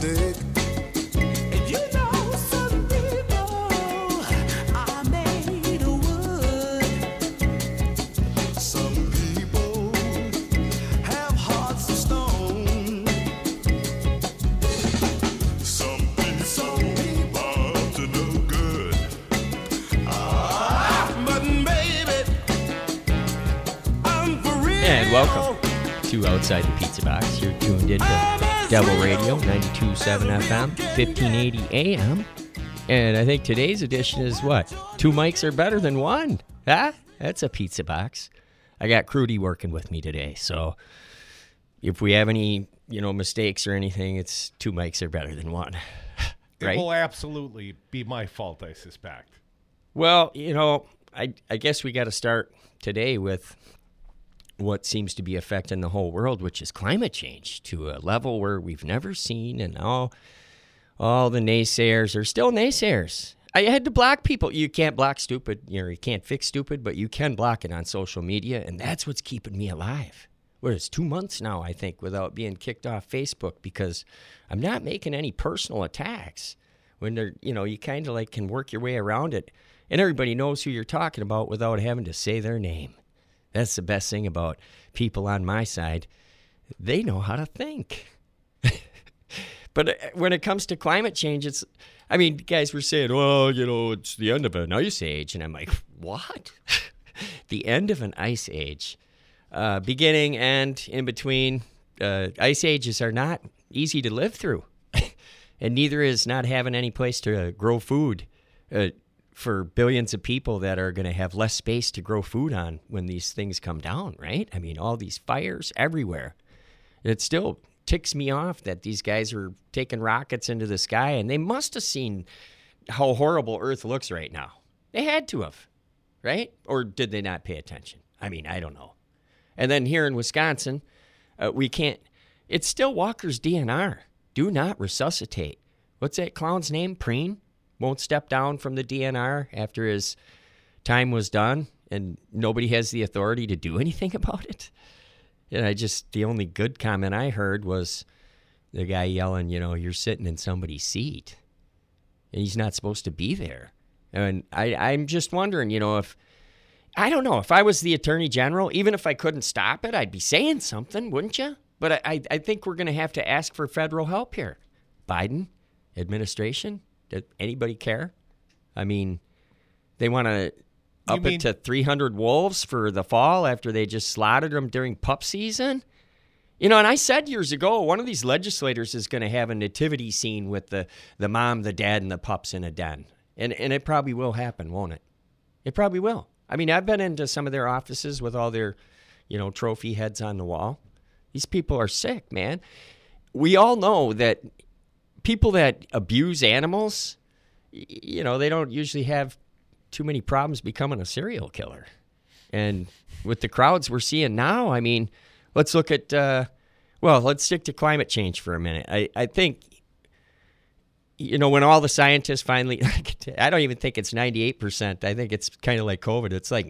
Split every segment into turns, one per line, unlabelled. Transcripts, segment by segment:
stick. And you know some people are made of wood. Some people have hearts of stone. Some people are up to no good. But baby, I'm for real.
And welcome to Outside the Pizza Box. You're tuned into Devil Radio, 92.7 FM, 1580 AM. And I think today's edition is what? 2 mics are better than one. Huh? That's a pizza box. I got Crudy working with me today. So if we have any, mistakes or anything, it's 2 mics are better than one. Right?
It will absolutely be my fault, I suspect.
Well, I guess we got to start today with what seems to be affecting the whole world, which is climate change to a level where we've never seen, and all the naysayers are still naysayers. I had to block people. You can't block stupid, you can't fix stupid, but you can block it on social media, and that's what's keeping me alive. Well, it's 2 months now, I think, without being kicked off Facebook because I'm not making any personal attacks. When they're, you kind of can work your way around it, and everybody knows who you're talking about without having to say their name. That's the best thing about people on my side. They know how to think. But when it comes to climate change, guys were saying, well, it's the end of an ice age. And I'm like, what? The end of an ice age. Beginning and in between, ice ages are not easy to live through. And neither is not having any place to grow food for billions of people that are going to have less space to grow food on when these things come down, right? All these fires everywhere. It still ticks me off that these guys are taking rockets into the sky, and they must have seen how horrible Earth looks right now. They had to have, right? Or did they not pay attention? I don't know. And then here in Wisconsin, we can't, it's still Walker's DNR. Do not resuscitate. What's that clown's name? Preen? Won't step down from the DNR after his time was done, and nobody has the authority to do anything about it. And the only good comment I heard was the guy yelling, you're sitting in somebody's seat, and he's not supposed to be there. And I'm just wondering, if I was the Attorney General, even if I couldn't stop it, I'd be saying something, wouldn't you? But I think we're going to have to ask for federal help here. Biden administration. Does anybody care? They want to up it to 300 wolves for the fall after they just slaughtered them during pup season? And I said years ago, one of these legislators is going to have a nativity scene with the mom, the dad, and the pups in a den. And it probably will happen, won't it? It probably will. I've been into some of their offices with all their, trophy heads on the wall. These people are sick, man. We all know that people that abuse animals, they don't usually have too many problems becoming a serial killer. And with the crowds we're seeing now, let's look at, let's stick to climate change for a minute. I think, when all the scientists finally, I don't even think it's 98%. I think it's kind of like COVID. It's like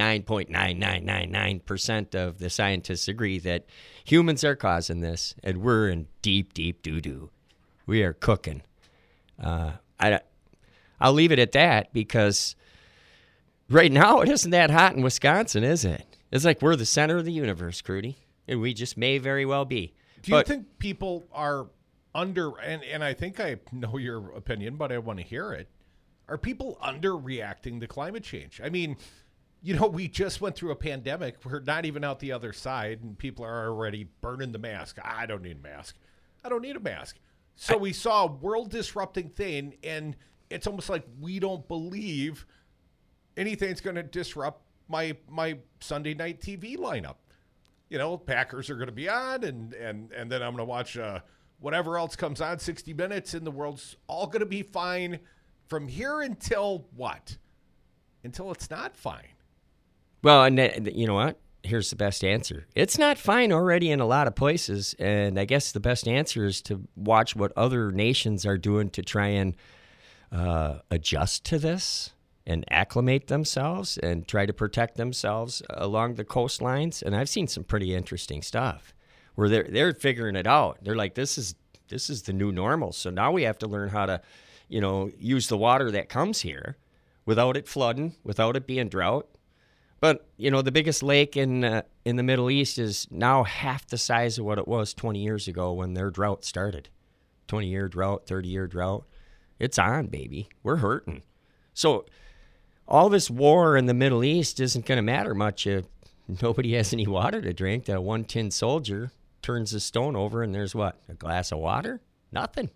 99.9999% of the scientists agree that humans are causing this, and we're in deep, deep doo-doo. We are cooking. I'll leave it at that because right now it isn't that hot in Wisconsin, is it? It's like we're the center of the universe, Crudy, and we just may very well be.
Do you think people are and I think I know your opinion, but I want to hear it. Are people underreacting to climate change? We just went through a pandemic. We're not even out the other side, and people are already burning the mask. I don't need a mask. I don't need a mask. So we saw a world-disrupting thing, and it's almost like we don't believe anything's going to disrupt my Sunday night TV lineup. Packers are going to be on, and then I'm going to watch whatever else comes on, 60 Minutes, and the world's all going to be fine from here until what? Until it's not fine.
Well, and you know what? Here's the best answer. It's not fine already in a lot of places, and I guess the best answer is to watch what other nations are doing to try and adjust to this and acclimate themselves and try to protect themselves along the coastlines. And I've seen some pretty interesting stuff where they're figuring it out. They're like, this is this is the new normal. So now we have to learn how to, use the water that comes here without it flooding, without it being drought. But, the biggest lake in the Middle East is now half the size of what it was 20 years ago when their drought started. 20-year drought, 30-year drought. It's on, baby. We're hurting. So all this war in the Middle East isn't going to matter much if nobody has any water to drink. That one tin soldier turns the stone over and there's what? A glass of water? Nothing.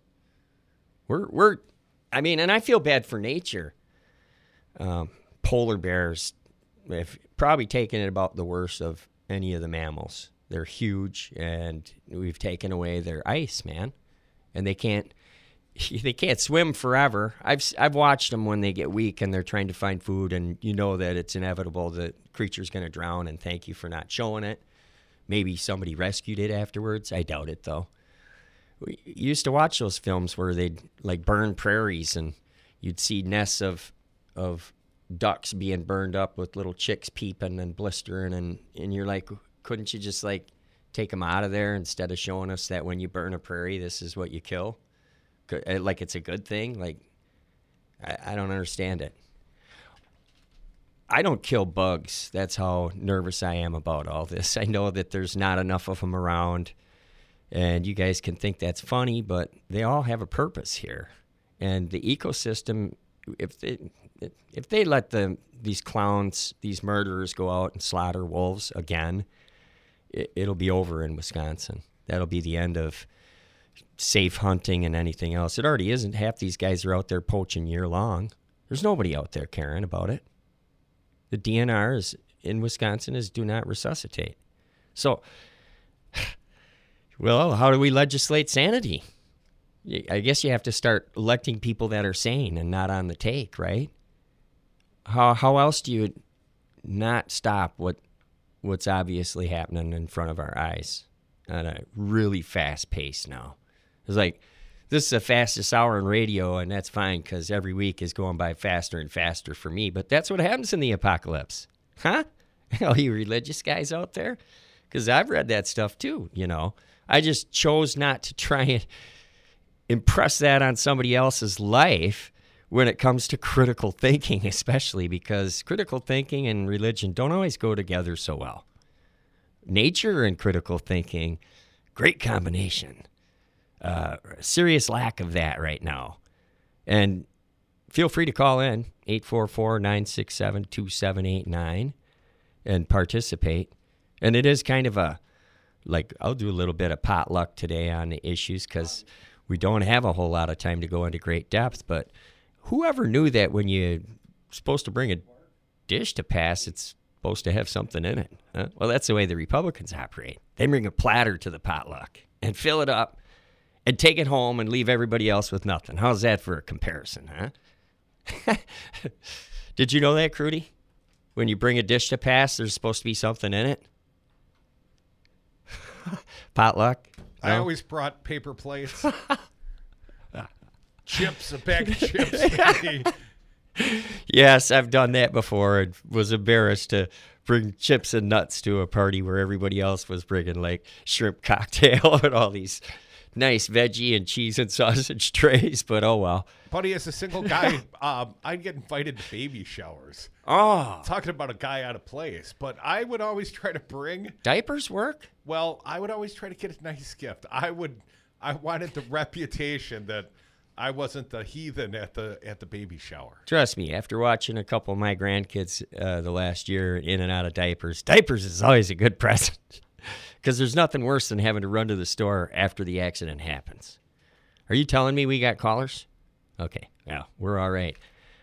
And I feel bad for nature. Polar bears have probably taken it about the worst of any of the mammals. They're huge, and we've taken away their ice, man. And they can't swim forever. I've watched them when they get weak and they're trying to find food, and you know that it's inevitable that creature's going to drown, and thank you for not showing it. Maybe somebody rescued it afterwards. I doubt it, though. We used to watch those films where they'd like burn prairies, and you'd see nests of ducks being burned up with little chicks peeping and blistering, and you're like, couldn't you just like take them out of there instead of showing us that when you burn a prairie, this is what you kill? Like it's a good thing? Like, I don't understand it. I don't kill bugs. That's how nervous I am about all this. I know that there's not enough of them around, and you guys can think that's funny, but they all have a purpose here. And the ecosystem, if they let these clowns, these murderers go out and slaughter wolves again, it'll be over in Wisconsin. That'll be the end of safe hunting and anything else. It already isn't. Half these guys are out there poaching year long. There's nobody out there caring about it. The DNR in Wisconsin is do not resuscitate. So, well, how do we legislate sanity? I guess you have to start electing people that are sane and not on the take, right? How else do you not stop what's obviously happening in front of our eyes at a really fast pace now? It's like, this is the fastest hour in radio, and that's fine because every week is going by faster and faster for me. But that's what happens in the apocalypse. Huh? All you religious guys out there? Because I've read that stuff too, I just chose not to try and impress that on somebody else's life when it comes to critical thinking, especially because critical thinking and religion don't always go together so well. Nature and critical thinking, great combination. Serious lack of that right now. And feel free to call in 844-967-2789 and participate. And it is kind of I'll do a little bit of potluck today on the issues because we don't have a whole lot of time to go into great depth, but whoever knew that when you're supposed to bring a dish to pass, it's supposed to have something in it? Huh? Well, that's the way the Republicans operate. They bring a platter to the potluck and fill it up and take it home and leave everybody else with nothing. How's that for a comparison, huh? Did you know that, Crudy? When you bring a dish to pass, there's supposed to be something in it? Potluck? No?
I always brought paper plates. Chips, a bag of chips. Maybe.
Yes, I've done that before and was embarrassed to bring chips and nuts to a party where everybody else was bringing like shrimp cocktail and all these nice veggie and cheese and sausage trays, but oh well.
Buddy, as a single guy, I'd get invited to baby showers.
Oh.
Talking about a guy out of place, but I would always try to bring...
Diapers work?
Well, I would always try to get a nice gift. I wanted the reputation that I wasn't the heathen at the baby shower.
Trust me, after watching a couple of my grandkids the last year in and out of diapers is always a good present. Because there's nothing worse than having to run to the store after the accident happens. Are you telling me we got callers? Okay, yeah, we're all right.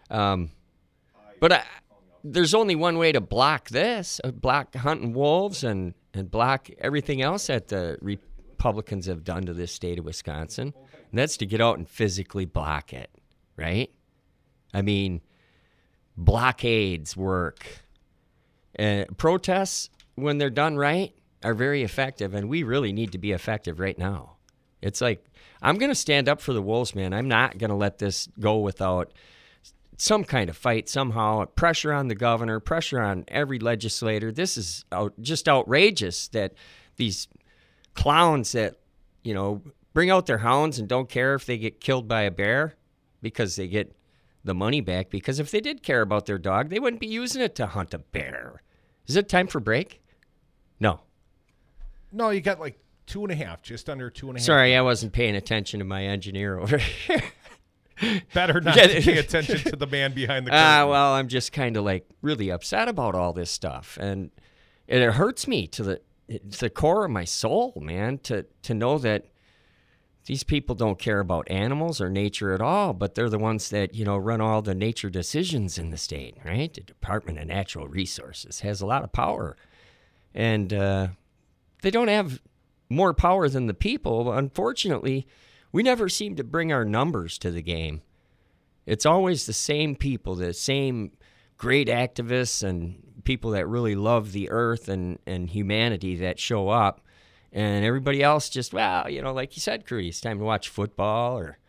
But there's only one way to block this, block hunting wolves and block everything else that the Republicans have done to this state of Wisconsin. And that's to get out and physically block it, right? I mean, blockades work. Protests, when they're done right, are very effective, and we really need to be effective right now. It's like, I'm going to stand up for the wolves, man. I'm not going to let this go without some kind of fight somehow, pressure on the governor, pressure on every legislator. This is just outrageous that these clowns that, bring out their hounds and don't care if they get killed by a bear because they get the money back. Because if they did care about their dog, they wouldn't be using it to hunt a bear. Is it time for break? No.
No, you got like 2.5, just under 2.5.
Sorry, I wasn't paying attention to my engineer over here.
Better not to pay attention to the man behind the curtain.
Well, I'm just kind of like really upset about all this stuff. And it hurts me to the core of my soul, man, to know that these people don't care about animals or nature at all, but they're the ones that, run all the nature decisions in the state, right? The Department of Natural Resources has a lot of power. And they don't have more power than the people. Unfortunately, we never seem to bring our numbers to the game. It's always the same people, the same great activists and people that really love the earth and humanity that show up. And everybody else just, like you said, Crudy, it's time to watch football or,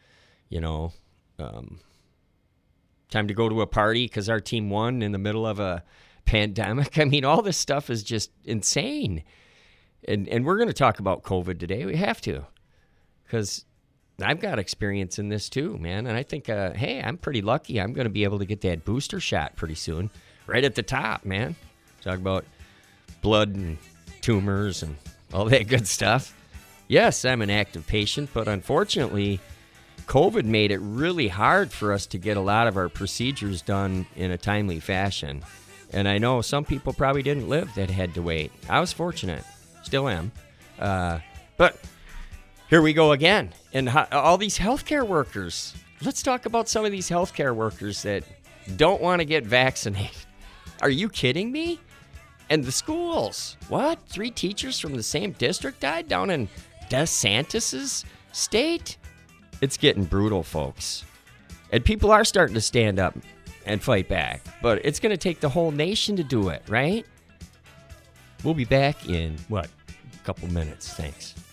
time to go to a party because our team won in the middle of a pandemic. I mean, all this stuff is just insane. And we're going to talk about COVID today. We have to, because I've got experience in this too, man. And I think, hey, I'm pretty lucky. I'm going to be able to get that booster shot pretty soon, right at the top, man. Talk about blood and tumors and all that good stuff. Yes, I'm an active patient, but unfortunately, COVID made it really hard for us to get a lot of our procedures done in a timely fashion. And I know some people probably didn't live that had to wait. I was fortunate. Still am. But here we go again. And all these healthcare workers. Let's talk about some of these healthcare workers that don't want to get vaccinated. Are you kidding me? And the schools. What? 3 teachers from the same district died down in DeSantis' state? It's getting brutal, folks. And people are starting to stand up and fight back. But it's going to take the whole nation to do it, right? We'll be back in, a couple minutes. Thanks.